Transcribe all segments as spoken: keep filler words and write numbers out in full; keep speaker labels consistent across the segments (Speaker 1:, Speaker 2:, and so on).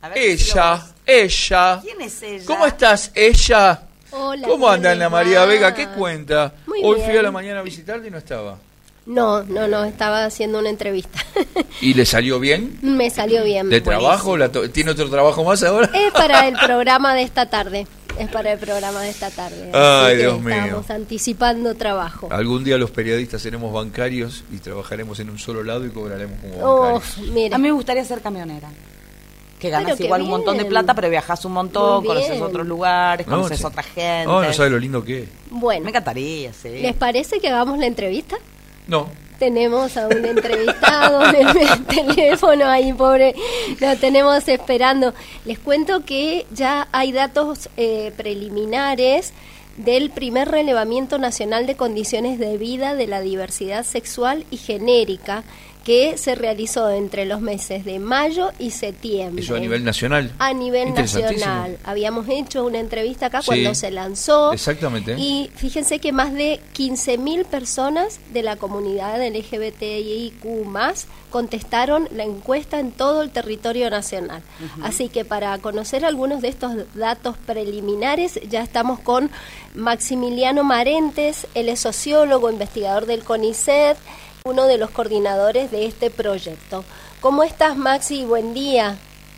Speaker 1: A ver,
Speaker 2: Ella, ella.
Speaker 1: ¿Quién es ella?
Speaker 2: ¿Cómo estás, ella?
Speaker 3: Hola.
Speaker 2: ¿Cómo anda Ana María Vega? ¿Qué cuenta?
Speaker 3: Muy
Speaker 2: Hoy
Speaker 3: bien.
Speaker 2: fui a la mañana a visitarte y no estaba.
Speaker 3: No, no, no, estaba haciendo una entrevista.
Speaker 2: ¿Y le salió bien?
Speaker 3: Me salió bien.
Speaker 2: ¿De trabajo? ¿La to- ¿Tiene otro trabajo más ahora?
Speaker 3: Es para el programa de esta tarde. Es para el programa de esta tarde.
Speaker 2: Ay,
Speaker 3: Así que
Speaker 2: Dios mío.
Speaker 3: Estamos anticipando trabajo.
Speaker 2: Algún día los periodistas seremos bancarios y trabajaremos en un solo lado y cobraremos como
Speaker 3: Oh,
Speaker 2: bancarios.
Speaker 3: mira.
Speaker 1: A mí me gustaría ser camionera. Que ganas
Speaker 3: Pero qué
Speaker 1: igual un montón de
Speaker 3: bien.
Speaker 1: plata, pero viajás un montón,
Speaker 3: Muy
Speaker 1: conoces
Speaker 3: bien.
Speaker 1: otros lugares,
Speaker 2: No,
Speaker 1: conoces
Speaker 2: sí.
Speaker 1: otra gente.
Speaker 2: Oh, no sabe lo lindo que es.
Speaker 3: Bueno,
Speaker 1: Me encantaría, sí.
Speaker 3: ¿les parece que hagamos la entrevista?
Speaker 2: No.
Speaker 3: Tenemos a un entrevistado en el teléfono ahí, pobre, lo tenemos esperando. Les cuento que ya hay datos eh, preliminares del primer relevamiento nacional de condiciones de vida de la diversidad sexual y genérica que se realizó entre los meses de mayo y septiembre.
Speaker 2: Eso a nivel nacional.
Speaker 3: A nivel
Speaker 2: Interesantísimo.
Speaker 3: nacional. Habíamos hecho una entrevista acá
Speaker 2: Sí.
Speaker 3: cuando se lanzó.
Speaker 2: Exactamente.
Speaker 3: Y fíjense que más de quince mil personas de la comunidad L G B T I Q más, contestaron la encuesta en todo el territorio nacional. Uh-huh. Así que para conocer algunos de estos datos preliminares, ya estamos con Maximiliano Marentes, él es sociólogo, investigador del CONICET, uno de los coordinadores de este proyecto. ¿Cómo estás, Maxi? Buen día.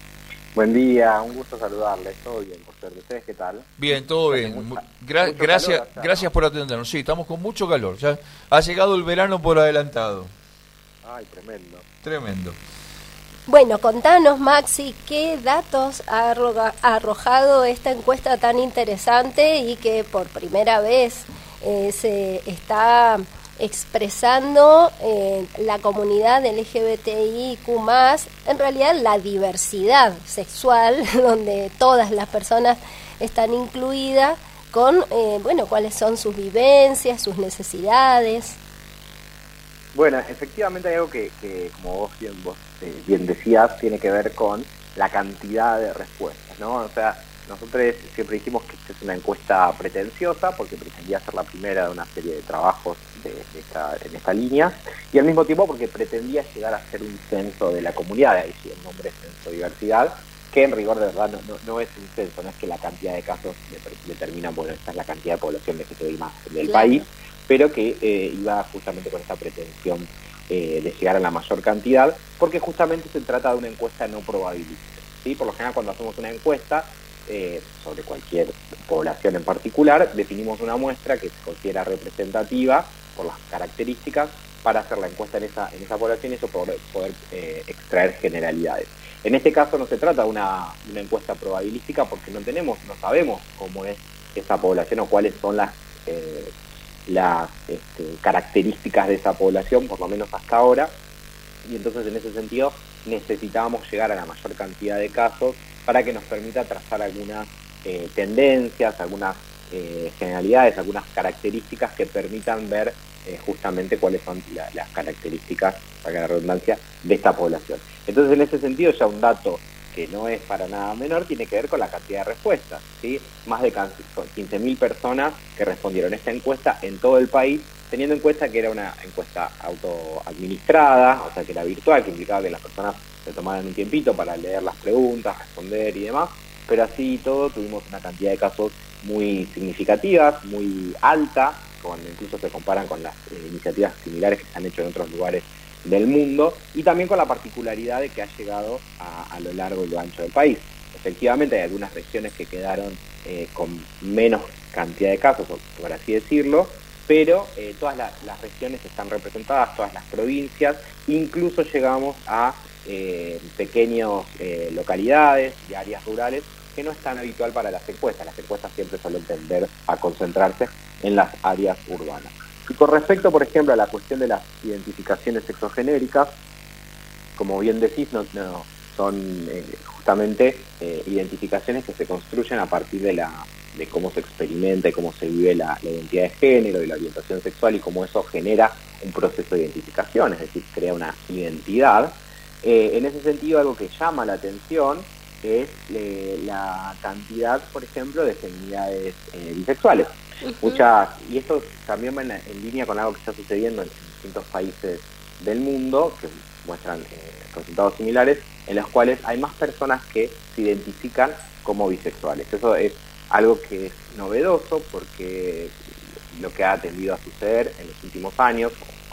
Speaker 4: Buen día, un gusto saludarles. Todo bien, por suerte. ¿Ustedes qué tal?
Speaker 2: Bien, todo bien.
Speaker 4: Mucha,
Speaker 2: Gra-
Speaker 4: mucho
Speaker 2: gracias,
Speaker 4: calor acá,
Speaker 2: gracias
Speaker 4: ¿no?
Speaker 2: por atendernos. Sí, estamos con mucho calor. Ya ha llegado el verano por adelantado.
Speaker 4: Ay, tremendo.
Speaker 2: Tremendo.
Speaker 3: Bueno, contanos, Maxi, ¿qué datos ha arroga- ha arrojado esta encuesta tan interesante y que por primera vez eh, se está expresando eh, la comunidad L G B T I Q más, en realidad la diversidad sexual, donde todas las personas están incluidas, con, eh, bueno, cuáles son sus vivencias, sus necesidades?
Speaker 4: Bueno, efectivamente hay algo que, que como vos bien, vos, eh, bien decías, tiene que ver con la cantidad de respuestas, ¿no? O sea, nosotros siempre dijimos que esta es una encuesta pretenciosa porque pretendía ser la primera de una serie de trabajos de, de esta, en esta línea, y al mismo tiempo porque pretendía llegar a ser un censo de la comunidad, ahí sí el nombre es censo diversidad, que en rigor de verdad no, no, no es un censo, no es que la cantidad de casos determina, bueno, esta es la cantidad de población L G B T I más del
Speaker 3: Claro.
Speaker 4: país, pero que eh, iba justamente con esta pretensión eh, de llegar a la mayor cantidad, porque justamente se trata de una encuesta no probabilística, ¿sí? Por lo general cuando hacemos una encuesta eh, sobre cualquier población en particular, definimos una muestra que se considera representativa por las características para hacer la encuesta en esa, en esa población y eso poder, poder eh, extraer generalidades. En este caso no se trata de una, una encuesta probabilística porque no tenemos, no sabemos cómo es esa población o cuáles son las eh, las este, características de esa población, por lo menos hasta ahora, y entonces en ese sentido necesitábamos llegar a la mayor cantidad de casos para que nos permita trazar algunas eh, tendencias, algunas eh, generalidades, algunas características que permitan ver eh, justamente cuáles son la, las características, para la redundancia, de esta población. Entonces en ese sentido ya un dato que no es para nada menor, tiene que ver con la cantidad de respuestas, ¿sí? Más de quince mil personas que respondieron a esta encuesta en todo el país, teniendo en cuenta que era una encuesta autoadministrada, o sea que era virtual, que implicaba que las personas se tomaran un tiempito para leer las preguntas, responder y demás, pero así y todo tuvimos una cantidad de casos muy significativas, muy alta, con, incluso se comparan con las eh, iniciativas similares que se han hecho en otros lugares del mundo, y también con la particularidad de que ha llegado a, a lo largo y lo ancho del país. Efectivamente hay algunas regiones que quedaron eh, con menos cantidad de casos, por así decirlo, pero eh, todas la, las regiones están representadas, todas las provincias, incluso llegamos a eh, pequeñas eh, localidades y áreas rurales que no es tan habitual para las encuestas. Las encuestas siempre suelen tender a concentrarse en las áreas urbanas. Y con respecto, por ejemplo, a la cuestión de las identificaciones sexogenéricas, como bien decís, no, no son eh, justamente eh, identificaciones que se construyen a partir de la de cómo se experimenta y cómo se vive la, la identidad de género y la orientación sexual y cómo eso genera un proceso de identificación, es decir, crea una identidad. Eh, en ese sentido, algo que llama la atención es eh, la cantidad, por ejemplo, de feminidades eh, bisexuales. Uh-huh. Muchas, y esto también va en, en línea con algo que está sucediendo en distintos países del mundo, que muestran eh, resultados similares, en los cuales hay más personas que se identifican como bisexuales. Eso es algo que es novedoso porque lo que ha tendido a suceder en los últimos años,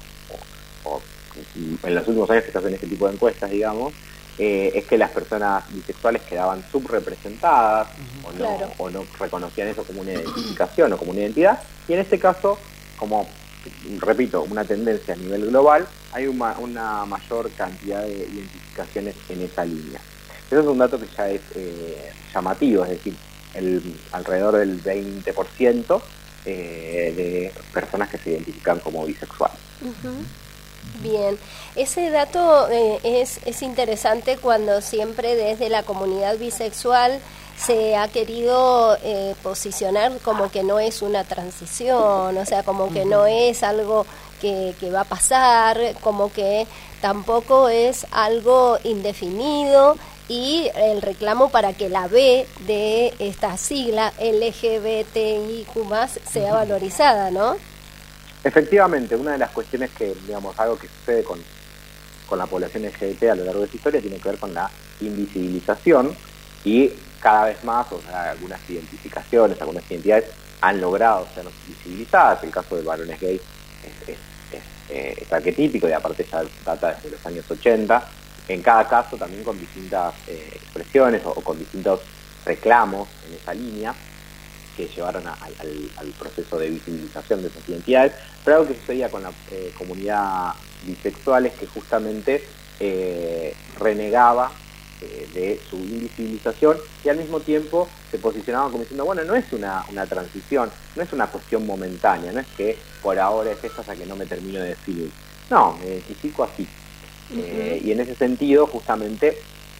Speaker 4: o, o en los últimos años que se hacen este tipo de encuestas, digamos, eh, es que las personas bisexuales quedaban subrepresentadas, uh-huh. o, no, claro. o no reconocían eso como una identificación o como una identidad, y en este caso, como repito, una tendencia a nivel global, hay una, una mayor cantidad de identificaciones en esa línea. Eso es un dato que ya es eh, llamativo, es decir, el, alrededor del veinte por ciento eh, de personas que se identifican como bisexuales.
Speaker 3: Uh-huh. Bien, ese dato eh, es, es interesante cuando siempre desde la comunidad bisexual se ha querido eh, posicionar como que no es una transición, o sea, como que no es algo que, que va a pasar, como que tampoco es algo indefinido, y el reclamo para que la B de esta sigla L G B T I Q más sea valorizada, ¿no?
Speaker 4: Efectivamente, una de las cuestiones que, digamos, algo que sucede con, con la población L G B T a lo largo de su historia tiene que ver con la invisibilización, y cada vez más, o sea, algunas identificaciones, algunas identidades han logrado ser visibilizadas. El caso de varones gays es, es, es, eh, es arquetípico, y aparte ya data desde los años ochenta, en cada caso también con distintas eh, expresiones o, o con distintos reclamos en esa línea que llevaron a, al, al proceso de visibilización de esas identidades. Pero algo que sucedía con la eh, comunidad bisexual es que justamente eh, renegaba eh, de su invisibilización, y al mismo tiempo se posicionaba como diciendo, bueno, no es una, una transición, no es una cuestión momentánea, no es que por ahora es esto hasta que no me termino de definir. No, me identifico así. Uh-huh. eh, y en ese sentido, justamente,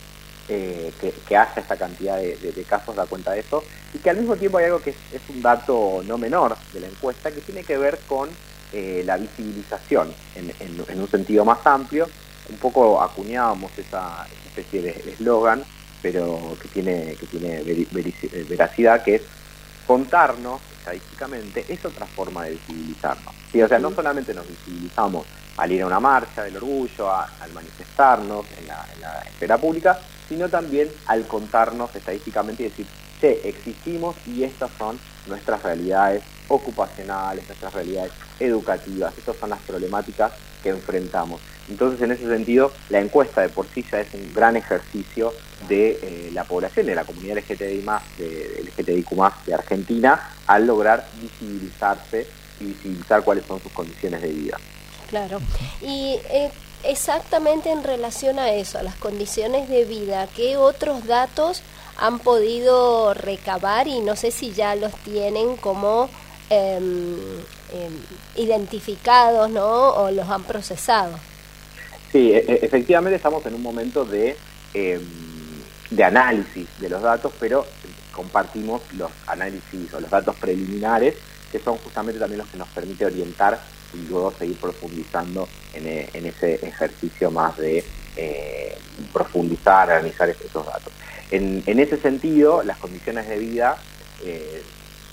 Speaker 4: Eh, que, que haya esta cantidad de, de, de casos da cuenta de eso, y que al mismo tiempo hay algo que es, es un dato no menor de la encuesta, que tiene que ver con eh, la visibilización en, en, en un sentido más amplio. Un poco acuñábamos esa, esa especie de eslogan, pero que tiene, que tiene ver, ver, veracidad, que es contarnos estadísticamente es otra forma de visibilizarnos, ¿sí? O sea, no solamente nos visibilizamos al ir a una marcha del orgullo, a, al manifestarnos en la, en la esfera pública, sino también al contarnos estadísticamente y decir, che, existimos y estas son nuestras realidades ocupacionales, nuestras realidades educativas, estas son las problemáticas que enfrentamos. Entonces, en ese sentido, la encuesta de por sí ya es un gran ejercicio de eh, la población, de la comunidad L G B T I más, de L G B T I Q más de Argentina, al lograr visibilizarse y visibilizar cuáles son sus condiciones de vida.
Speaker 3: Claro, y eh, exactamente en relación a eso, a las condiciones de vida, ¿qué otros datos han podido recabar, y no sé si ya los tienen como eh, eh, identificados, ¿no? O los han procesado?
Speaker 4: Sí, e- efectivamente estamos en un momento de, eh, de análisis de los datos, pero compartimos los análisis o los datos preliminares, que son justamente también los que nos permite orientar y luego seguir profundizando en, en ese ejercicio más de eh, profundizar, analizar esos datos. En, en ese sentido, las condiciones de vida, eh,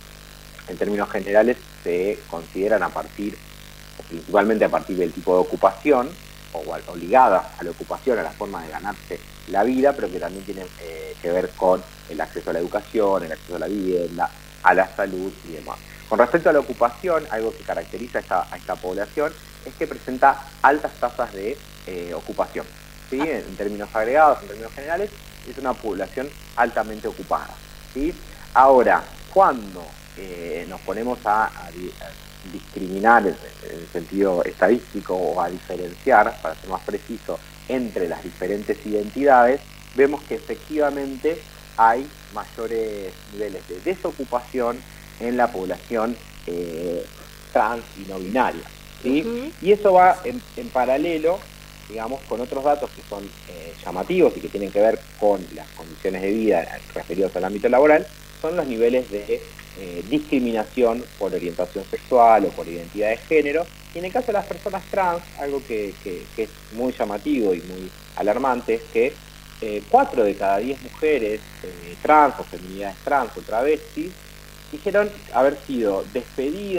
Speaker 4: en términos generales, se consideran a partir, principalmente a partir del tipo de ocupación, o, o ligada a la ocupación, a la forma de ganarse la vida, pero que también tienen eh, que ver con el acceso a la educación, el acceso a la vivienda, a la salud y demás. Con respecto a la ocupación, algo que caracteriza a esta, a esta población es que presenta altas tasas de eh, ocupación, ¿sí? En, en términos agregados, en términos generales, es una población altamente ocupada, ¿sí? Ahora, cuando eh, nos ponemos a, a, a discriminar en, en el sentido estadístico o a diferenciar, para ser más preciso, entre las diferentes identidades, vemos que efectivamente hay mayores niveles de desocupación en la población eh, trans y no binaria, ¿sí? Uh-huh. Y eso va en, en paralelo, digamos, con otros datos que son eh, llamativos y que tienen que ver con las condiciones de vida referidos al ámbito laboral, son los niveles de eh, discriminación por orientación sexual o por identidad de género. Y en el caso de las personas trans, algo que, que, que es muy llamativo y muy alarmante es que eh, cuatro de cada diez mujeres eh, trans o feminidades trans o travestis dijeron haber sido despedidas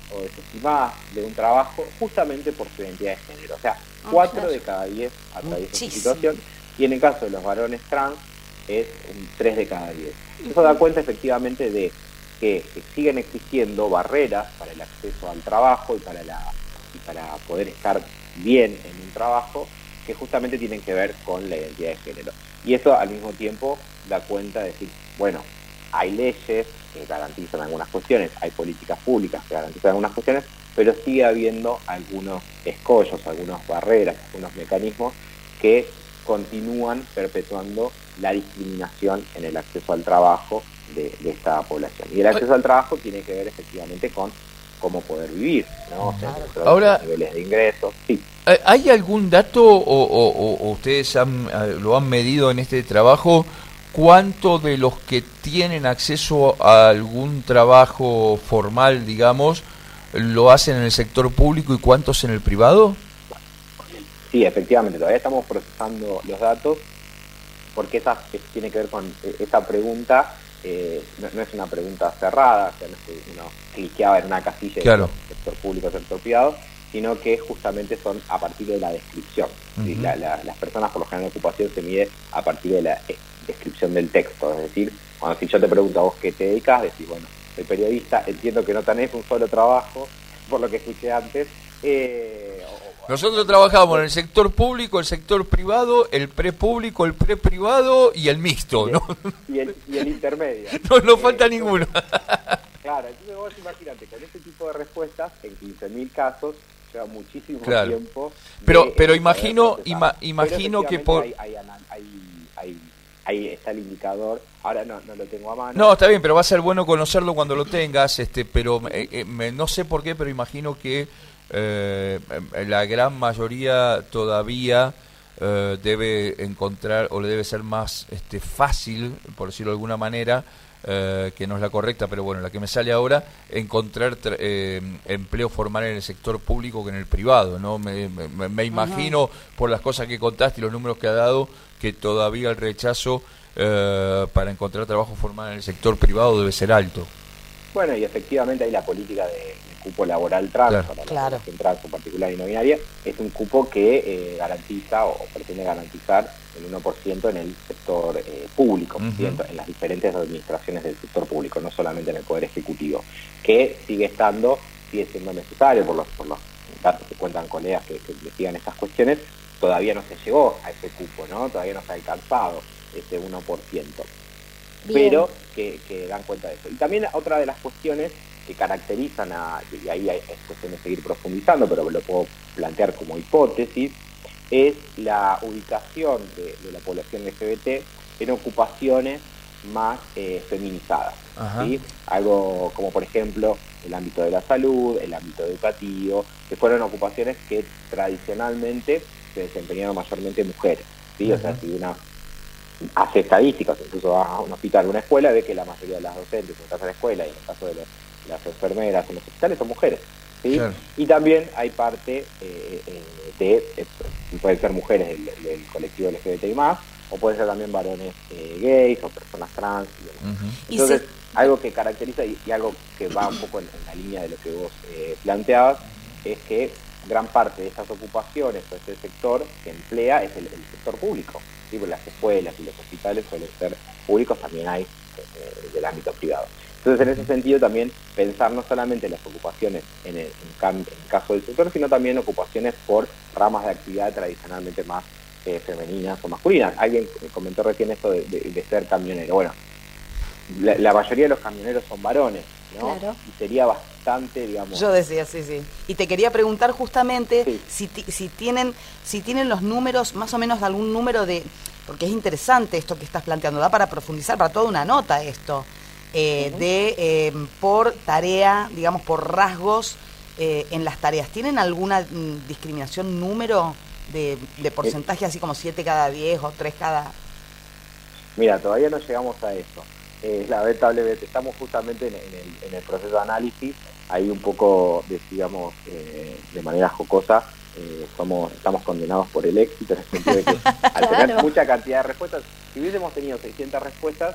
Speaker 4: o desestimadas de un trabajo justamente por su identidad de género. O sea, cuatro de cada diez atraviesa esta situación, y en el caso de los varones trans es un tres de cada diez. Eso da cuenta efectivamente de que, que siguen existiendo barreras para el acceso al trabajo y para, la, y para poder estar bien en un trabajo, que justamente tienen que ver con la identidad de género. Y eso al mismo tiempo da cuenta de decir, bueno, hay leyes que garantizan algunas cuestiones, hay políticas públicas que garantizan algunas cuestiones, pero sigue habiendo algunos escollos, algunas barreras, algunos mecanismos que continúan perpetuando la discriminación en el acceso al trabajo de, de esta población. Y el acceso al trabajo tiene que ver efectivamente con cómo poder vivir, ¿no? O sea,
Speaker 2: ahora,
Speaker 4: niveles de ingresos. Sí.
Speaker 2: ¿Hay algún dato o, o, o ustedes han, lo han medido en este trabajo? ¿Cuánto de los que tienen acceso a algún trabajo formal, digamos, lo hacen en el sector público y cuántos en el privado?
Speaker 4: Sí, efectivamente, todavía estamos procesando los datos, porque esa tiene que ver con esa pregunta, eh, no, no es una pregunta cerrada, o sea, no es que uno cliqueaba en una casilla
Speaker 2: claro.
Speaker 4: de sector público, sector privado, sino que justamente son a partir de la descripción. Uh-huh. ¿Sí? la, la, las personas, por lo general, en ocupación se mide a partir de la descripción del texto, es decir, cuando si yo te pregunto a vos qué te dedicas, decís, bueno, soy periodista, entiendo que no tenés un solo trabajo, por lo que escuché antes. Eh, o,
Speaker 2: Nosotros trabajamos en el sector público, el sector privado, el prepúblico, el preprivado y el mixto,
Speaker 4: y el,
Speaker 2: ¿no?
Speaker 4: Y el, y el intermedio.
Speaker 2: No, no eh, falta
Speaker 4: entonces,
Speaker 2: ninguno.
Speaker 4: Claro, entonces vos imagínate, con este tipo de respuestas, en quince mil casos, lleva muchísimo
Speaker 2: claro.
Speaker 4: tiempo.
Speaker 2: Pero,
Speaker 4: de,
Speaker 2: pero
Speaker 4: de
Speaker 2: imagino, ima, imagino
Speaker 4: pero
Speaker 2: que por...
Speaker 4: Hay, hay, hay, hay, ahí está el indicador, ahora no, no lo tengo a mano.
Speaker 2: No, está bien, pero va a ser bueno conocerlo cuando lo tengas, este, pero eh, eh, me, no sé por qué, pero imagino que eh, la gran mayoría todavía eh, debe encontrar, o le debe ser más este, fácil, por decirlo de alguna manera, eh, que no es la correcta, pero bueno, la que me sale ahora, encontrar eh, empleo formal en el sector público que en el privado, ¿no? Me, me, me imagino, uh-huh. por las cosas que contaste y los números que ha dado, que todavía el rechazo eh, para encontrar trabajo formal en el sector privado debe ser alto.
Speaker 4: Bueno, y efectivamente hay la política de, de cupo laboral trans,
Speaker 2: claro.
Speaker 4: para la
Speaker 1: claro.
Speaker 4: población trans en particular y no binaria, es un cupo que eh, garantiza o pretende garantizar el uno por ciento en el sector eh, público, uh-huh. en, en las diferentes administraciones del sector público, no solamente en el Poder Ejecutivo, que sigue estando, sigue siendo necesario por los, por los datos que cuentan colegas que, que investigan estas cuestiones. Todavía no se llegó a ese cupo, ¿no? Todavía no se ha alcanzado ese uno por ciento.
Speaker 3: Bien.
Speaker 4: Pero que, que dan cuenta de eso. Y también otra de las cuestiones que caracterizan, a, y ahí hay, es cuestión de seguir profundizando, pero lo puedo plantear como hipótesis, es la ubicación de, de la población L G B T en ocupaciones más eh, feminizadas. ¿Sí? Algo como, por ejemplo, el ámbito de la salud, el ámbito educativo, que fueron ocupaciones que tradicionalmente se desempeñaron mayormente mujeres. ¿Sí? Uh-huh. O sea, si una hace estadísticas, incluso va a un hospital o una escuela, ve que la mayoría de las docentes, en el caso de la escuela y en el caso de los, las enfermeras en los hospitales, son mujeres. ¿Sí? Claro. Y también hay parte eh, eh, de, eh, pueden ser mujeres del, del colectivo L G B T I más, o pueden ser también varones eh, gays o personas trans. Y demás. Uh-huh. Entonces, ¿y si... algo que caracteriza y, y algo que va un poco en, en la línea de lo que vos eh, planteabas, es que gran parte de esas ocupaciones o este sector que emplea es el, el sector público. ¿Sí? Pues las escuelas y los hospitales suelen ser públicos, también hay eh, del ámbito privado. Entonces, en ese sentido, también pensar no solamente en las ocupaciones en el, en, en el caso del sector, sino también ocupaciones por ramas de actividad tradicionalmente más eh, femeninas o masculinas. Alguien comentó recién esto de, de, de ser camionero. Bueno, la, la mayoría de los camioneros son varones, ¿no?
Speaker 3: Claro.
Speaker 4: Y sería bastante, digamos...
Speaker 1: Yo decía, sí, sí. Y te quería preguntar justamente
Speaker 4: sí.
Speaker 1: si, t- si, tienen, si tienen los números, más o menos de algún número de... Porque es interesante esto que estás planteando, da para profundizar, para toda una nota esto. Eh, uh-huh. De eh, por tarea, digamos, por rasgos eh, en las tareas. ¿Tienen alguna mm, discriminación, número de, de porcentaje, así como siete cada diez o tres cada...?
Speaker 4: Mira, todavía no llegamos a eso. Eh, lamentablemente, estamos justamente en, en, el, en el proceso de análisis, ahí un poco, digamos, eh, de manera jocosa, eh, somos, estamos condenados por el éxito, en el sentido de que al
Speaker 3: claro.
Speaker 4: tener mucha cantidad de respuestas, si hubiésemos tenido seiscientas respuestas,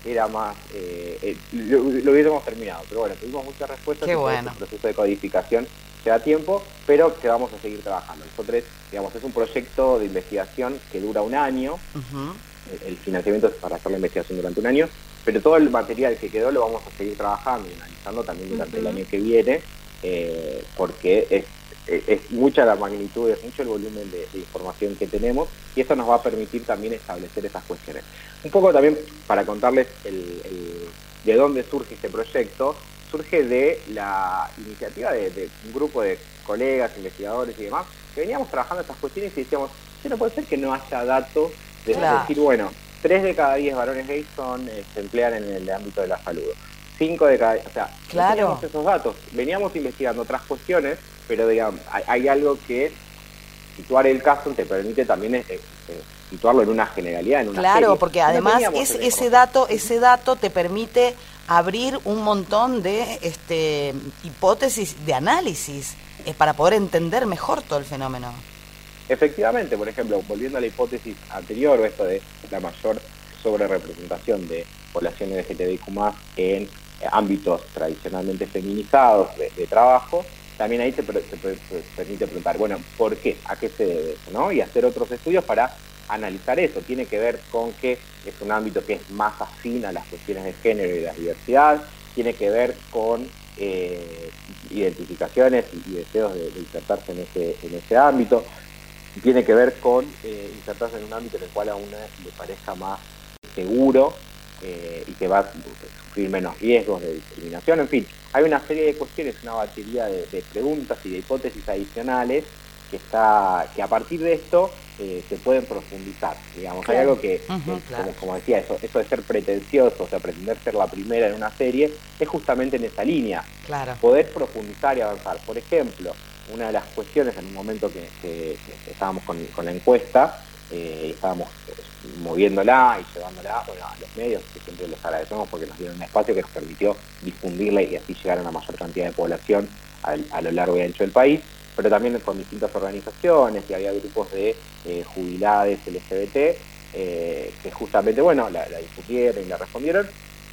Speaker 4: era más, eh, eh, lo, lo hubiésemos terminado. Pero bueno, tuvimos muchas respuestas.
Speaker 1: Qué
Speaker 4: y
Speaker 1: bueno.
Speaker 4: el proceso de codificación lleva tiempo, pero que vamos a seguir trabajando. Nosotros, digamos, es un proyecto de investigación que dura un año. Uh-huh. el, el financiamiento es para hacer la investigación durante un año, pero todo el material que quedó lo vamos a seguir trabajando y analizando también durante uh-huh. el año que viene, eh, porque es, es, es mucha la magnitud, es mucho el volumen de, de información que tenemos, y eso nos va a permitir también establecer esas cuestiones. Un poco también para contarles el, el, de dónde surge este proyecto. Surge de la iniciativa de, de un grupo de colegas, investigadores y demás, que veníamos trabajando estas cuestiones y decíamos, ¿qué no puede ser que no haya datos de claro. decir, bueno, tres de cada diez varones gays son, eh, se emplean en el ámbito de la salud? Cinco de cada, o sea, claro. no teníamos esos datos. Veníamos investigando otras cuestiones, pero digamos, hay, hay algo que situar el caso te permite también eh, eh, situarlo en una generalidad, en una
Speaker 1: Claro,
Speaker 4: serie.
Speaker 1: porque además no es, ese dato, ese dato te permite abrir un montón de este, hipótesis de análisis eh, para poder entender mejor todo el fenómeno.
Speaker 4: Efectivamente, por ejemplo, volviendo a la hipótesis anterior, o esto de la mayor sobrerepresentación de población L G T B I Q más, en eh, ámbitos tradicionalmente feminizados de, de trabajo, también ahí te, te, te, te permite preguntar, bueno, ¿por qué? ¿A qué se debe eso? ¿No? Y hacer otros estudios para analizar eso. Tiene que ver con que es un ámbito que es más afín a las cuestiones de género y de la diversidad, tiene que ver con eh, identificaciones y, y deseos de, de insertarse en ese, en ese ámbito, tiene que ver con eh, insertarse en un ámbito en el cual a una le parezca más seguro eh, y que va a sufrir menos riesgos de discriminación. En fin, hay una serie de cuestiones, una batería de, de preguntas y de hipótesis adicionales que está que a partir de esto eh, se pueden profundizar, digamos. Claro. Hay algo que, uh-huh, eh, claro. como, como decía, eso, eso de ser pretencioso, o sea, pretender ser la primera en una serie, es justamente en esa línea.
Speaker 1: Claro.
Speaker 4: Poder profundizar y avanzar. Por ejemplo, una de las cuestiones en un momento que, que, que estábamos con, con la encuesta, eh, estábamos moviéndola y llevándola bueno, a los medios, que siempre les agradecemos porque nos dieron un espacio que nos permitió difundirla y así llegar a una mayor cantidad de población a, a lo largo y ancho del país, pero también con distintas organizaciones, y había grupos de eh, jubilades L G B T eh, que justamente, bueno, la, la difundieron y la respondieron,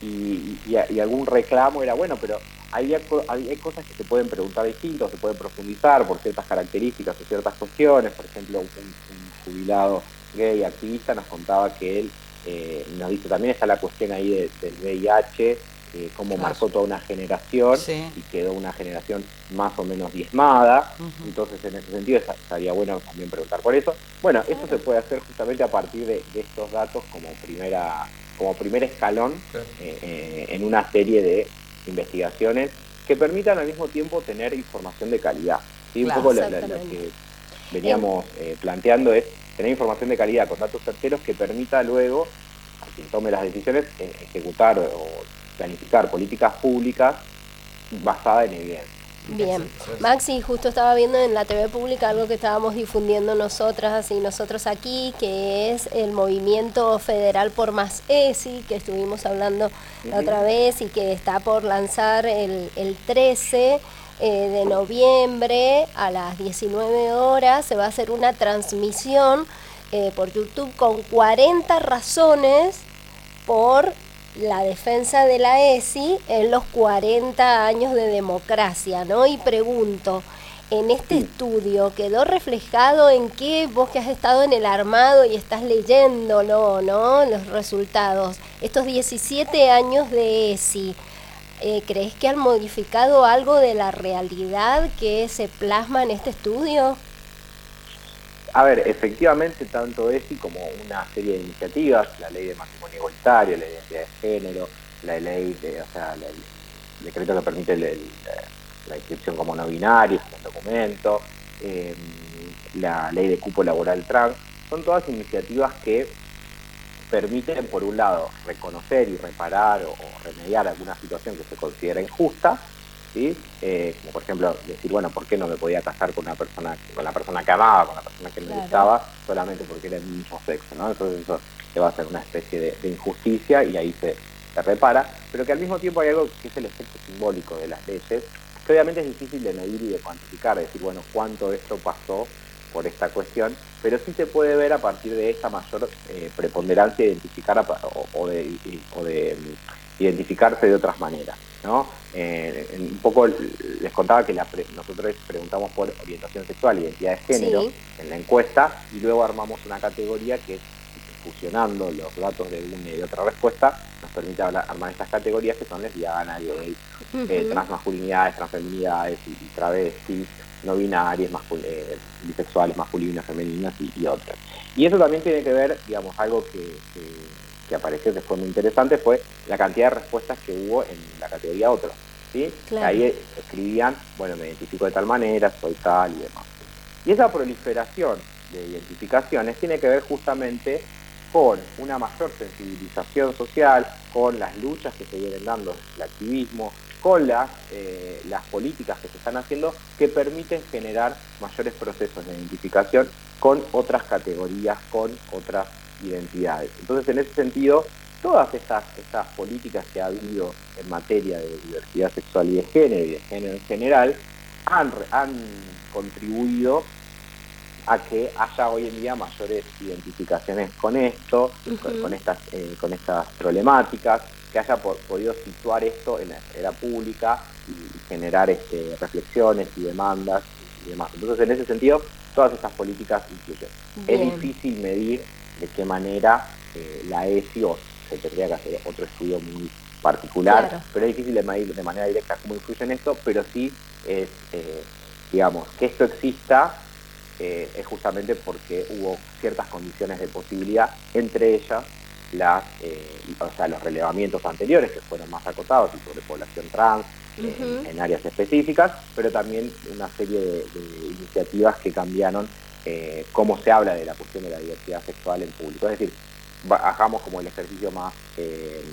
Speaker 4: y, y, y algún reclamo era, bueno, pero hay, hay cosas que se pueden preguntar distintos, se pueden profundizar por ciertas características o ciertas cuestiones. Por ejemplo, un, un jubilado gay activista nos contaba que él, eh, nos dice, también está la cuestión ahí de, del V I H, eh, cómo claro. marcó toda una generación sí. y quedó una generación más o menos diezmada, uh-huh. entonces en ese sentido estaría bueno también preguntar por eso. Bueno, eso claro. se puede hacer justamente a partir de, de estos datos como primera como primer escalón claro. eh, eh, en una serie de investigaciones que permitan al mismo tiempo tener información de calidad. ¿Sí? Claro, un poco lo que veníamos eh, planteando es tener información de calidad con datos certeros que permita luego a quien tome las decisiones eh, ejecutar o planificar políticas públicas basadas en evidencia.
Speaker 3: Bien, Maxi, justo estaba viendo en la T V pública algo que estábamos difundiendo nosotras y nosotros aquí, que es el Movimiento Federal por Más ESI, que estuvimos hablando la otra vez y que está por lanzar el, el trece eh, de noviembre a las diecinueve horas. Se va a hacer una transmisión eh, por YouTube con cuarenta razones por la defensa de la ESI en los cuarenta años de democracia, ¿no? Y pregunto, en este estudio quedó reflejado en qué, vos que has estado en el armado y estás leyéndolo, ¿no? Los resultados, estos diecisiete años de ESI, eh, ¿crees que han modificado algo de la realidad que se plasma en este estudio?
Speaker 4: A ver, efectivamente, tanto ESI como una serie de iniciativas, la ley de matrimonio igualitario, la identidad de género, la ley de, o sea, la, el decreto que permite el, el, la inscripción como no binario, como un documento, eh, la ley de cupo laboral trans, son todas iniciativas que permiten, por un lado, reconocer y reparar o, o remediar alguna situación que se considera injusta, ¿sí? Eh, como por ejemplo decir, bueno, ¿por qué no me podía casar con una persona, con la persona que amaba, con la persona que me claro. gustaba, solamente porque era el mismo sexo, ¿no? Entonces eso le va a ser una especie de, de injusticia y ahí se, se repara, pero que al mismo tiempo hay algo que es el efecto simbólico de las leyes, que obviamente es difícil de medir y de cuantificar, de decir, bueno, cuánto esto pasó por esta cuestión, pero sí se puede ver a partir de esta mayor eh, preponderancia de identificar a, o, o, de, o de identificarse de otras maneras, ¿no? Eh, un poco les contaba que la pre, nosotros preguntamos por orientación sexual, identidad de género, sí, en la encuesta, y luego armamos una categoría que, fusionando los datos de una y de otra respuesta, nos permite hablar, armar estas categorías que son lesbianas, gay, uh-huh. eh, transmasculinidades, transfeminidades y, y travestis, no binarias, mascul eh, bisexuales, masculinas, femeninas y, y otras. Y eso también tiene que ver, digamos, algo que, que, que apareció que fue muy interesante, fue la cantidad de respuestas que hubo en la categoría otro, ¿sí? Claro. Ahí escribían, bueno, me identifico de tal manera, soy tal y demás. Y esa proliferación de identificaciones tiene que ver justamente con una mayor sensibilización social, con las luchas que se vienen dando, el activismo, con las, eh, las políticas que se están haciendo que permiten generar mayores procesos de identificación con otras categorías, con otras identidades. Entonces, en ese sentido, todas estas, estas políticas que ha habido en materia de diversidad sexual y de género, y de género en general, han, han contribuido a que haya hoy en día mayores identificaciones con esto, uh-huh. con, con, estas, eh, con estas problemáticas, que haya por, podido situar esto en la esfera pública y generar este, reflexiones y demandas y demás. Entonces, en ese sentido, todas estas políticas influyen. Bien. Es difícil medir de qué manera eh, la E S I, o se tendría que hacer otro estudio muy particular, claro. pero es difícil de medir de manera directa cómo influye en esto, pero sí es, eh, digamos, que esto exista, Eh, es justamente porque hubo ciertas condiciones de posibilidad, entre ellas las, eh, o sea, los relevamientos anteriores que fueron más acotados y sobre población trans uh-huh. eh, en áreas específicas, pero también una serie de, de iniciativas que cambiaron eh, cómo se habla de la cuestión de la diversidad sexual en público. Es decir, hagamos como el ejercicio más, eh,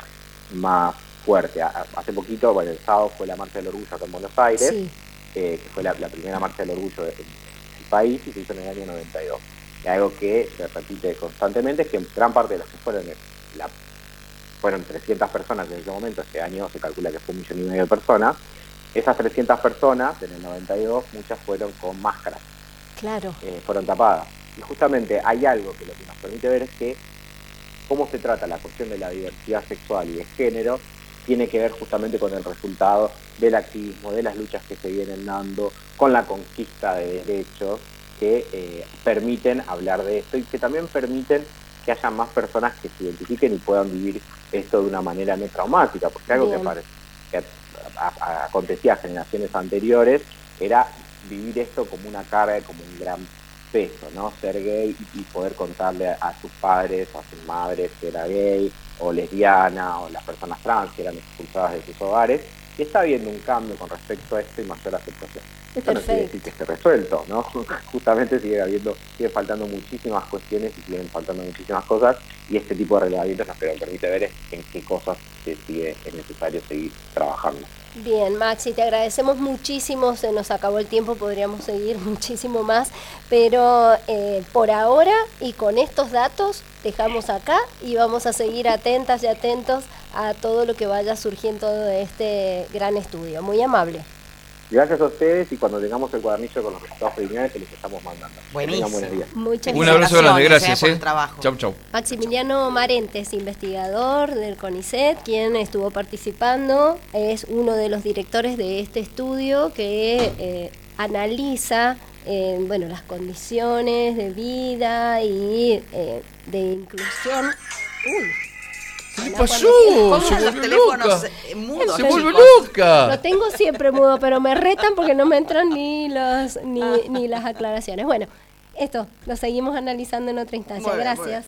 Speaker 4: más fuerte. Hace poquito, bueno, el sábado fue la Marcha del Orgullo acá en Buenos Aires, sí. eh, que fue la, la primera Marcha del Orgullo de país y se hizo en el año noventa y dos. Y algo que se repite constantemente es que gran parte de los que fueron la, fueron trescientas personas en ese momento, este año se calcula que fue un millón y medio de personas. Esas trescientas personas en el noventa y dos, muchas fueron con máscaras.
Speaker 3: Claro.
Speaker 4: Eh, fueron tapadas. Y justamente hay algo que lo que nos permite ver es que cómo se trata la cuestión de la diversidad sexual y de género tiene que ver justamente con el resultado del activismo, de las luchas que se vienen dando, con la conquista de derechos que eh, permiten hablar de esto y que también permiten que haya más personas que se identifiquen y puedan vivir esto de una manera no traumática, porque algo que, parece, que a, a, acontecía a generaciones anteriores era vivir esto como una carga, como un gran peso, ¿no? Ser gay y, y poder contarle a, a sus padres o a sus madres que era gay, o lesbiana, o las personas trans que eran expulsadas de sus hogares, y está habiendo un cambio con respecto a esto y mayor aceptación. Esto Perfecto. No quiere decir que esté resuelto, ¿no? Justamente sigue habiendo, sigue faltando muchísimas cuestiones y siguen faltando muchísimas cosas, y este tipo de relevamientos nos permite ver en qué cosas se sigue, es necesario seguir trabajando.
Speaker 3: Bien, Maxi, te agradecemos muchísimo, se nos acabó el tiempo, podríamos seguir muchísimo más, pero eh, por ahora y con estos datos dejamos acá y vamos a seguir atentas y atentos a todo lo que vaya surgiendo de este gran estudio. Muy amable.
Speaker 4: Gracias a ustedes, y cuando tengamos el cuadernillo con los resultados preliminares se les estamos mandando.
Speaker 1: Buenísimo.
Speaker 4: Buenos días.
Speaker 3: Muchas
Speaker 2: Un abrazo grande, gracias.
Speaker 1: Eh,
Speaker 2: eh. Chau, chau.
Speaker 3: Maximiliano Marentes, investigador del CONICET, quien estuvo participando, es uno de los directores de este estudio que eh, analiza eh, bueno, las condiciones de vida y eh, de inclusión. Uy.
Speaker 2: ¿Qué pasó? Se volvió loca.
Speaker 1: Mudos,
Speaker 2: se volvió loca.
Speaker 3: Lo tengo siempre mudo, pero me retan porque no me entran ni los ni, ni las aclaraciones. Bueno, esto lo seguimos analizando en otra instancia. Muy bien, gracias.